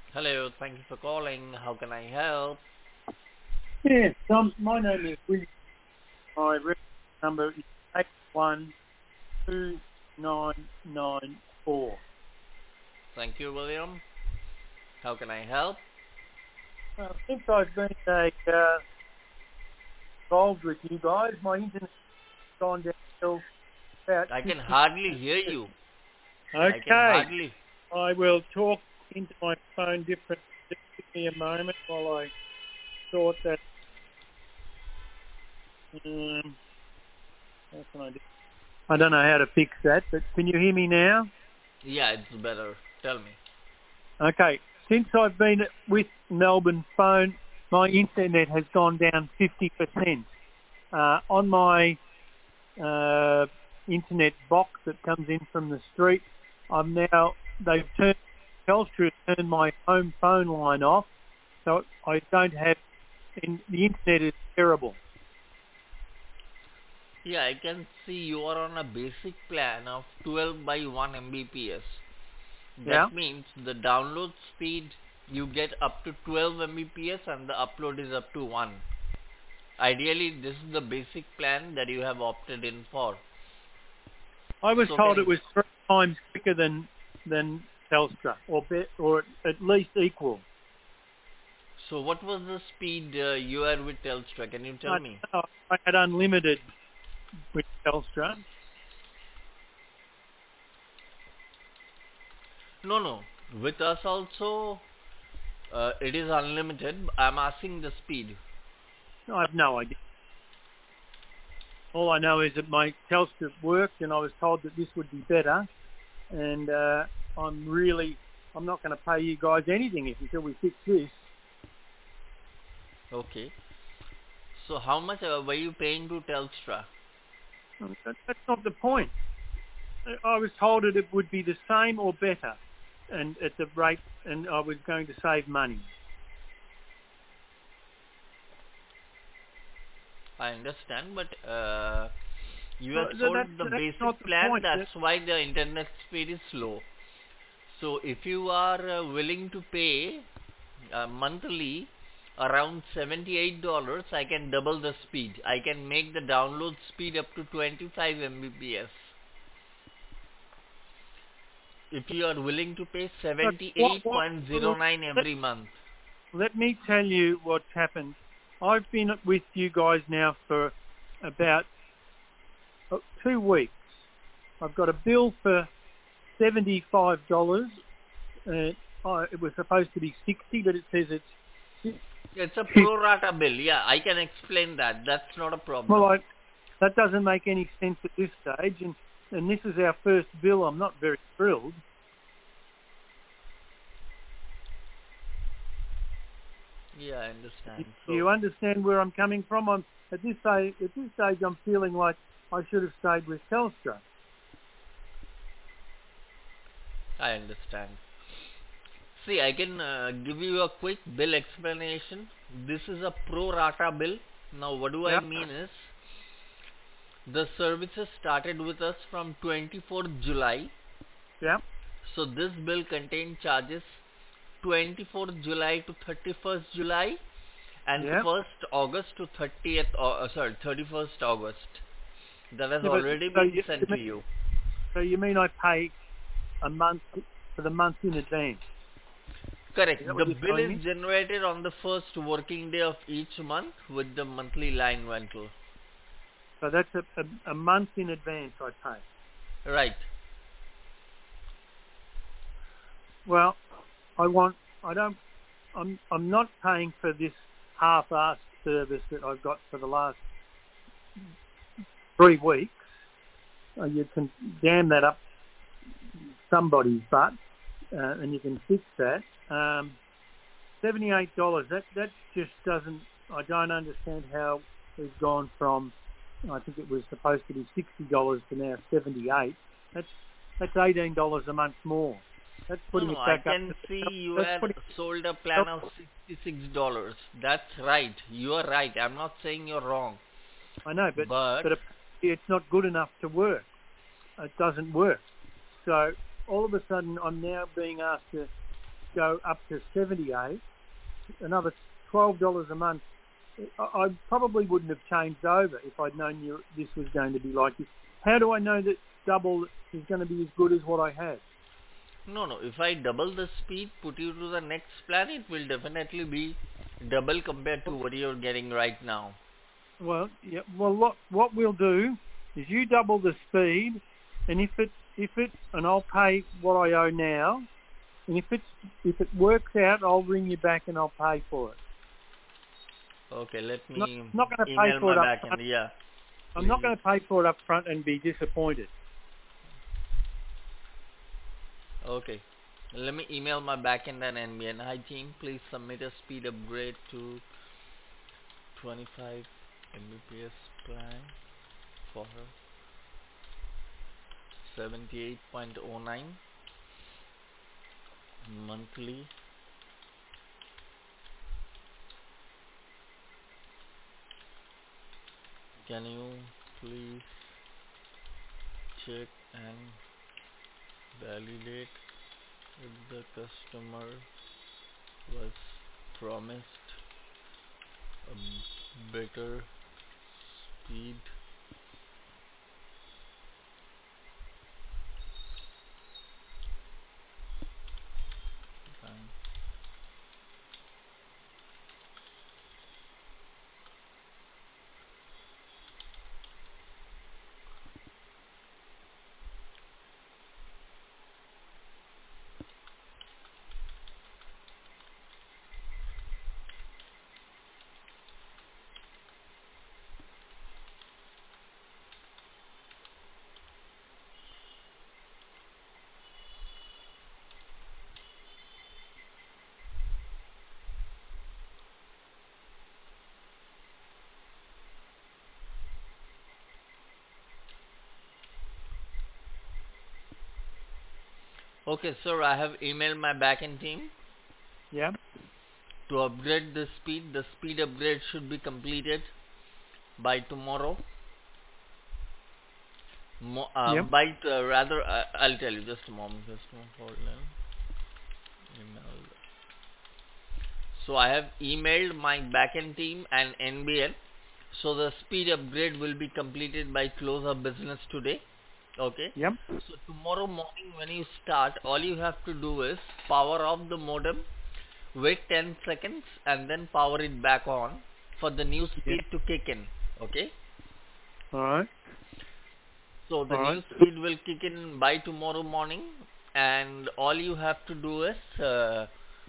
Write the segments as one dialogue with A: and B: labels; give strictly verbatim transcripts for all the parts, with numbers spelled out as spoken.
A: Hello, thank you for calling. How can I help?
B: Yes, um, my name is William. My reference number is eight one two nine nine four.
A: Thank you, William. How can I help?
B: Uh, since I've been uh, uh, involved with you guys, my internet's gone down till about
A: I can
B: fifty.
A: hardly hear you. I can
B: Okay,
A: hardly.
B: I will talk into my phone different. Just give me a moment while I sort that. Um, how can I do? I don't know how to fix that, but can you hear me now?
A: Yeah, it's better. Tell me.
B: Okay. Since I've been with Melbourne Phone, my internet has gone down fifty percent. Uh, on my uh, internet box that comes in from the street, I'm now, they've turned, Telstra has turned my home phone line off, so I don't have, in, the internet is terrible.
A: Yeah, I can see you are on a basic plan of twelve by one Mbps.
B: Yeah?
A: That means the download speed you get up to twelve Mbps and the upload is up to one. Ideally, this is the basic plan that you have opted in for.
B: I was
A: So
B: told it
A: can
B: was three times quicker than, than Telstra, or, be, or at least equal.
A: so what was the speed uh, you are with Telstra? Can you tell
B: I,
A: me?
B: I had unlimited with Telstra.
A: No, no. With us also, uh, it is unlimited. I'm asking the speed.
B: I have no idea. All I know is that my Telstra worked, and I was told that this would be better. And uh, I'm really, I'm not going to pay you guys anything if, until we fix this.
A: Okay. So how much uh, were you paying to Telstra?
B: Um, that- That's not the point. I was told that it would be the same or better, and at the rate, and I was going to save money.
A: I understand, but uh, you have
B: Well, th-
A: sold
B: that's
A: the
B: that's
A: basic
B: not the
A: plan.
B: point.
A: That's
B: That,
A: why the internet speed is slow. So if you are uh, willing to pay uh, monthly around seventy-eight dollars, I can double the speed. I can make the download speed up to twenty-five Mbps. If you are willing to pay
B: but what, what,
A: seventy-eight point zero nine
B: let,
A: every month.
B: let me tell you what's happened. I've been with you guys now for about uh, two weeks. I've got a bill for seventy-five dollars. Uh, oh, it was supposed to be sixty, but it says it's
A: It's a
B: fifty.
A: pro rata bill. Yeah, I can explain that. That's not a
B: Well,
A: problem.
B: I, that doesn't make any sense at this stage, and and this is our first bill. I'm not very thrilled.
A: Yeah, I understand.
B: Do
A: So
B: you understand where I'm coming from? I'm at this stage. At this stage, I'm feeling like I should have stayed with Telstra.
A: I understand. See, I can uh, give you a quick bill explanation. This is a pro rata bill. Now, what do I
B: Yeah,
A: mean is the services started with us from twenty-fourth July.
B: yeah,
A: So this bill contains charges twenty-fourth July to thirty-first July and
B: yeah.
A: first August to thirtieth, or uh, sorry, thirty-first August. That has
B: Yeah, but
A: already
B: so
A: been
B: you, you
A: sent to
B: mean
A: you.
B: so you mean I pay a month for the month in advance?
A: Correct.
B: Is that
A: The
B: what you're
A: bill
B: telling
A: is
B: me?
A: generated on the first working day of each month with the monthly line rental.
B: So that's a, a, a month in advance I pay.
A: Right.
B: Well, I want. I don't. I'm. I'm not paying for this half-assed service that I've got for the last three weeks. Uh, you can dam that up somebody's butt, uh, and you can fix that. Um, Seventy-eight dollars. That that just doesn't. I don't understand how we've gone from. I think it was supposed to be sixty dollars to now seventy-eight. That's that's eighteen dollars a month more. That's
A: No,
B: putting
A: no,
B: it
A: I
B: back up
A: can
B: to.
A: see you
B: That's
A: had
B: putting.
A: sold a plan of sixty-six dollars. That's right. You are right. I'm not saying you're wrong.
B: I know, but
A: But
B: but it's not good enough to work. It doesn't work. So all of a sudden, I'm now being asked to go up to seventy-eight, another twelve dollars a month. I, I probably wouldn't have changed over if I'd known you, this was going to be like this. How do I know that double is going to be as good as what I had?
A: No, no. If I double the speed, put you to the next plan, it will definitely be double compared to what you're getting right now.
B: Well, yeah. Well, what what we'll do is you double the speed, and if it if it and I'll pay what I owe now, and if it's if it works out, I'll ring you back and I'll pay for it.
A: Okay, let me
B: Not, not going to pay
A: email
B: for
A: my
B: it up
A: back
B: front.
A: end. Yeah.
B: I'm not
A: please.
B: going to pay for it up front and be disappointed.
A: Okay. Let me email my backend and N B N. Hi team, please submit a speed upgrade to twenty-five Mbps plan for seventy-eight point oh nine monthly. Can you please check and validate if the customer was promised a better speed? Fine. Okay, sir, I have emailed my backend team
B: Yeah.
A: to upgrade the speed. The speed upgrade should be completed by tomorrow. Mo uh,
B: Yeah.
A: by uh, rather, uh, I'll tell you. Just a moment. Just a moment. Hold on. Email. So I have emailed my backend team and N B N. So the speed upgrade will be completed by close of business today. Okay.
B: Yeah.
A: So tomorrow morning when you start, all you have to do is power off the modem, wait ten seconds, and then power it back on for the new
B: Yeah.
A: speed to kick in. Okay.
B: All right.
A: So the
B: All right.
A: new speed will kick in by tomorrow morning, and all you have to do is uh,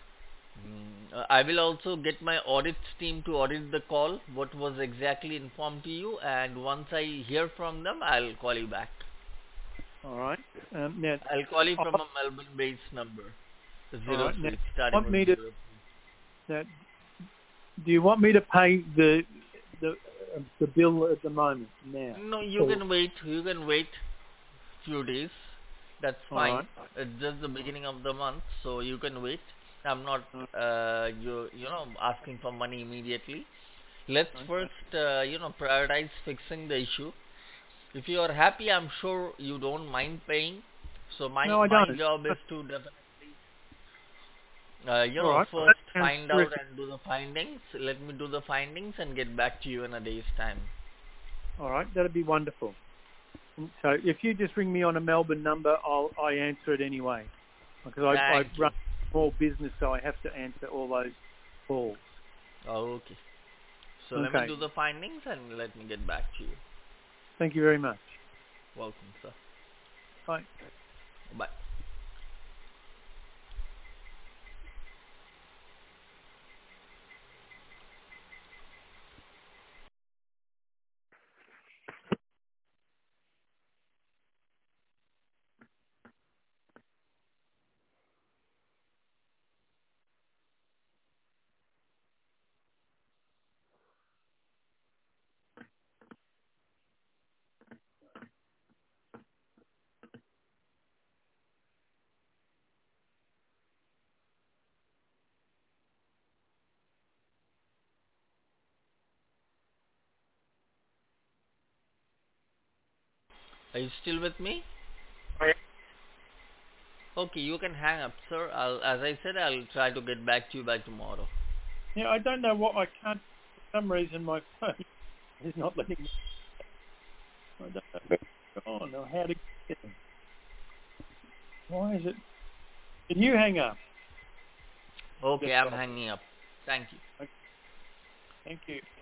A: mm, uh, I will also get my audit team to audit the call, what was exactly informed to you, and once I hear from them, I'll call you back.
B: All right. Um, now,
A: I'll call you
B: I,
A: from a Melbourne-based number,
B: all
A: zero
B: right. Now,
A: three starting
B: want
A: with
B: me to?
A: zero.
B: Now, do you want me to pay the the uh, the bill at the moment now?
A: No, you
B: Or,
A: can wait. You can wait few days. That's
B: all
A: fine.
B: right.
A: It's just the beginning of the month, so you can wait. I'm not,
B: All
A: uh, you you know, asking for money immediately. Let's
B: right. Okay.
A: first, uh, you know, prioritize fixing the issue. If you are happy, I'm sure you don't mind paying. So my
B: No, I
A: my
B: don't.
A: job is to definitely, uh, you
B: All
A: know,
B: right. Well, that
A: first
B: sounds
A: find out
B: terrific.
A: and do the findings. Let me do the findings and get back to you in a day's time.
B: All right. That'd be wonderful. And so if you just ring me on a Melbourne number, I'll I answer it anyway because I I
A: Thank you.
B: run a small business, so I have to answer all those calls.
A: Okay. So let me
B: Okay.
A: do the findings and let me get back to you.
B: Thank you very much.
A: Welcome, sir.
B: Bye.
A: Bye. Are you still with me? Okay, you can hang up, sir. I'll, as I said, I'll try to get back to you by tomorrow.
B: Yeah, I don't know what I can't. For some reason, my phone is not letting me. I don't know what's going on or how to get it. Why is it? Can you hang up?
A: Okay,
B: Just
A: I'm
B: stop.
A: hanging up. Thank you.
B: Okay. Thank you.